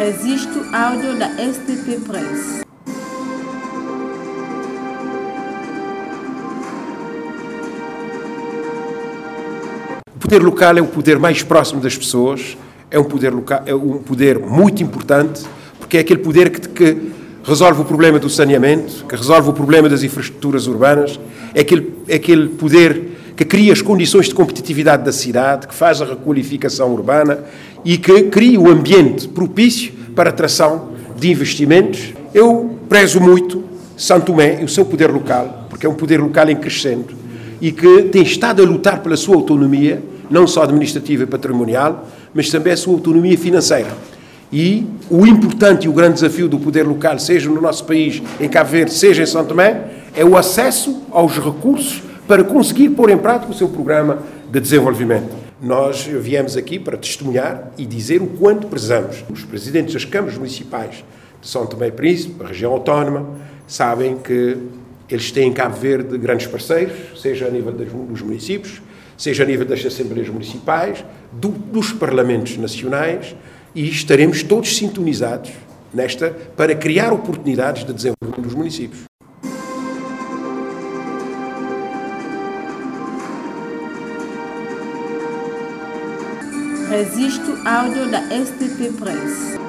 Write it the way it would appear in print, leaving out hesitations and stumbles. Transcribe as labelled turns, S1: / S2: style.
S1: Registro áudio da STP Press.
S2: O poder local é o poder mais próximo das pessoas, é um poder local, é um poder muito importante, porque é aquele poder que resolve o problema do saneamento, que resolve o problema das infraestruturas urbanas, é aquele poder que cria as condições de competitividade da cidade, que faz a requalificação urbana e que cria o ambiente propício para a atração de investimentos. Eu prezo muito São Tomé e o seu poder local, porque é um poder local em crescendo e que tem estado a lutar pela sua autonomia, não só administrativa e patrimonial, mas também a sua autonomia financeira. E o importante e o grande desafio do poder local, seja no nosso país, em Cabo Verde, seja em São Tomé, é o acesso aos recursos para conseguir pôr em prática o seu programa de desenvolvimento. Nós viemos aqui para testemunhar e dizer o quanto prezamos. Os presidentes das câmaras municipais de São Tomé e Príncipe, a região autónoma, sabem que eles têm em Cabo Verde grandes parceiros, seja a nível dos municípios, seja a nível das assembleias municipais, dos parlamentos nacionais, e estaremos todos sintonizados para criar oportunidades de desenvolvimento dos municípios.
S1: Registro áudio da STP Press.